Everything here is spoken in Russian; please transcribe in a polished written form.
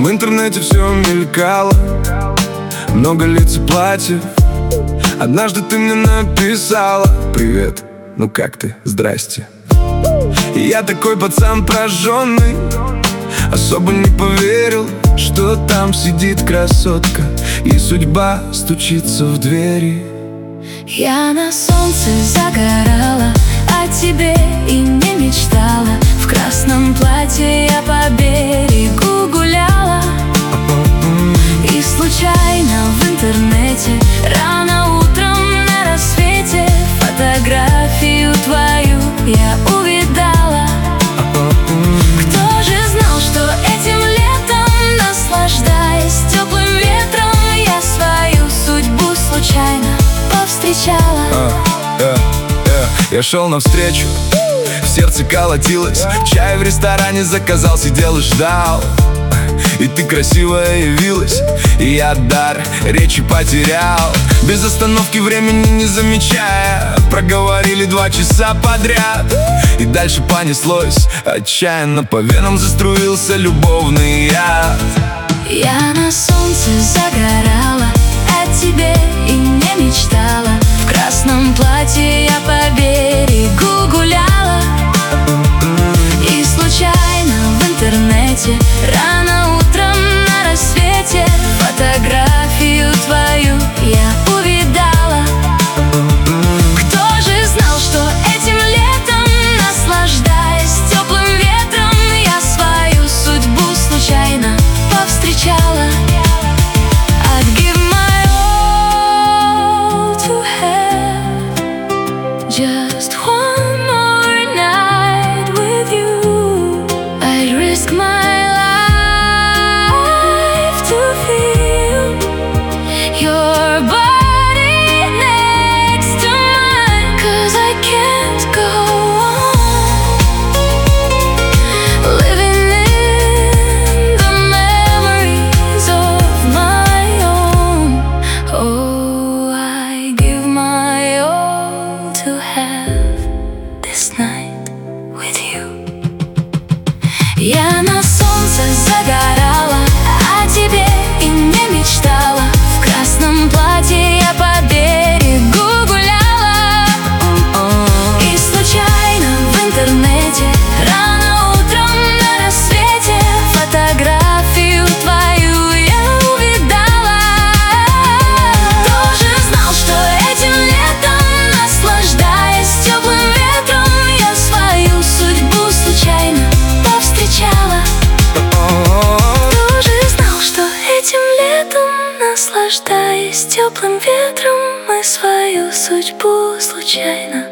В интернете все мелькало, много лиц и платьев. Однажды ты мне написала: привет, ну как ты, здрасте. И я такой пацан прожженный, особо не поверил, что там сидит красотка, и судьба стучится в двери. Я на солнце загорала, о тебе и не мечтала. В красном платье я по берегу гуляла. И случайно в интернете рано утром на рассвете фотографию твою я увидала. Кто же знал, что этим летом, наслаждаясь теплым ветром, я свою судьбу случайно повстречала. Я шел навстречу, в сердце колотилось, чай в ресторане заказал, сидел и ждал. И ты красивая явилась, и я дар речи потерял. Без остановки времени не замечая, проговорили 2 часа подряд. И дальше понеслось отчаянно, по венам заструился любовный яд. Я на солнце загорала, о тебе и не мечтала. В красном платье я по берегу гуляла. И случайно в интернете рано утром на рассвете фотографию твою я увидала. Кто же знал, что этим летом, наслаждаясь теплым ветром, я свою судьбу случайно повстречала. I'd give my all to have just one more night with you. I'd risk my life to feel your body next to mine, 'cause I can't go on living in the memories of my own. Oh, I give my all to have this night with you. Я на солнце загорала, о тебе и не мечтала. В красном платье я по берегу гуляла. И случайно в интернете рано утром на рассвете фотографию твою я увидала. Тоже знал, что этим летом, наслаждаясь теплым ветром, я свою судьбу случайно повстречала. Тоже знал, что этим летом, наслаждаясь теплым ветром, мы свою судьбу случайно